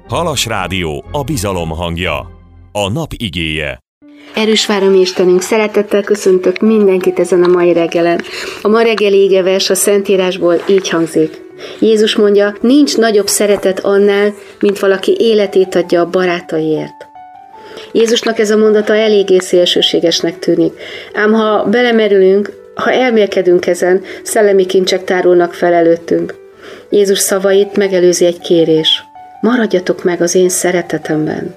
Halas Rádió, a bizalom hangja. A nap igéje. Erős váromi Istenünk, szeretettel köszöntök mindenkit ezen a mai reggelen. A ma reggeli igevers a Szentírásból így hangzik. Jézus mondja, nincs nagyobb szeretet annál, mint valaki életét adja a barátaiért. Jézusnak ez a mondata eléggé szélsőségesnek tűnik. Ám ha belemerülünk, ha elmélkedünk ezen, szellemi kincsek tárulnak fel előttünk. Jézus szavait megelőzi egy kérés. Maradjatok meg az én szeretetemben.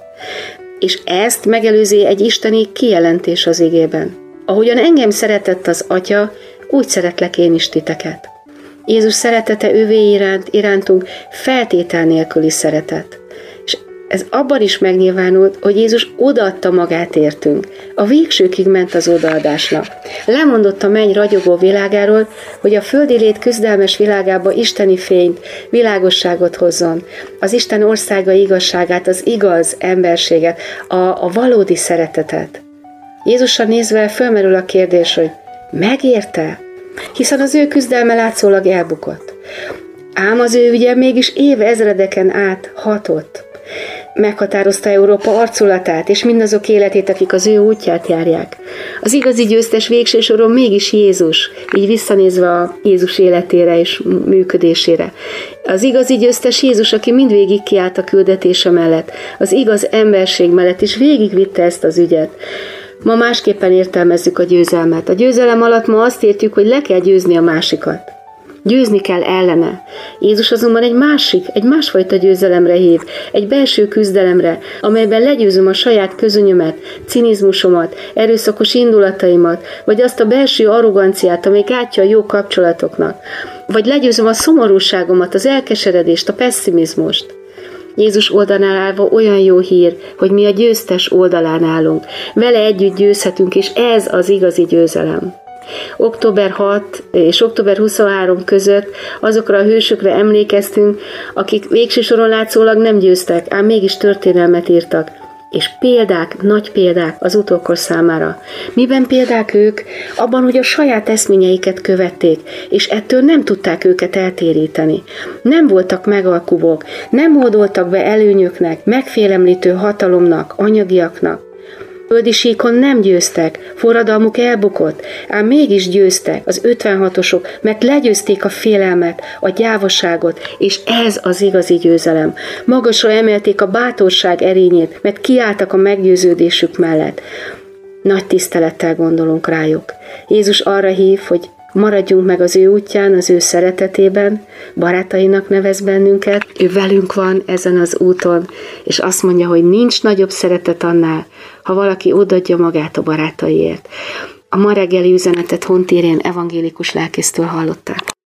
És ezt megelőzi egy isteni kijelentés az igében. Ahogyan engem szeretett az Atya, úgy szeretlek én is titeket. Jézus szeretete ővé irántunk feltétel nélküli szeretet. És ez abban is megnyilvánult, hogy Jézus odaadta magát értünk. A végsőkig ment az odaadásnak. Lemondott a menny ragyogó világáról, hogy a földi lét küzdelmes világába isteni fényt, világosságot hozzon. Az Isten országa igazságát, az igaz emberséget, a valódi szeretetet. Jézusra nézve fölmerül a kérdés, hogy megérte? Hiszen az ő küzdelme látszólag elbukott. Ám az ő ügye mégis évezredeken át hatott. Meghatározta Európa arculatát és mindazok életét, akik az ő útját járják. Az igazi győztes végső soron mégis Jézus, így visszanézve a Jézus életére és működésére. Az igazi győztes Jézus, aki mindvégig kiállt a küldetése mellett, az igaz emberség mellett, és végigvitte ezt az ügyet. Ma másképpen értelmezzük a győzelmet. A győzelem alatt ma azt értjük, hogy le kell győzni a másikat. Győzni kell ellene. Jézus azonban egy másfajta győzelemre hív, egy belső küzdelemre, amelyben legyőzöm a saját közönyömet, cinizmusomat, erőszakos indulataimat, vagy azt a belső arroganciát, amely gátja a jó kapcsolatoknak, vagy legyőzöm a szomorúságomat, az elkeseredést, a pesszimizmust. Jézus oldalán állva olyan jó hír, hogy mi a győztes oldalán állunk. Vele együtt győzhetünk, és ez az igazi győzelem. Október 6 és október 23 között azokra a hősökre emlékeztünk, akik végső soron látszólag nem győztek, ám mégis történelmet írtak. És példák, nagy példák az utókor számára. Miben példák ők? Abban, hogy a saját eszményeiket követték, és ettől nem tudták őket eltéríteni. Nem voltak megalkuvók, nem hódoltak be előnyöknek, megfélemlítő hatalomnak, anyagiaknak. Földi síkon nem győztek, forradalmuk elbukott, ám mégis győztek az 56-osok, mert legyőzték a félelmet, a gyávaságot, és ez az igazi győzelem. Magasra emelték a bátorság erényét, mert kiálltak a meggyőződésük mellett. Nagy tisztelettel gondolunk rájuk. Jézus arra hív, hogy maradjunk meg az ő útján, az ő szeretetében, barátainak nevez bennünket, ő velünk van ezen az úton, és azt mondja, hogy nincs nagyobb szeretet annál, ha valaki odaadja magát a barátaiért. A ma reggeli üzenetet Honti Irén evangélikus lelkésztől hallották.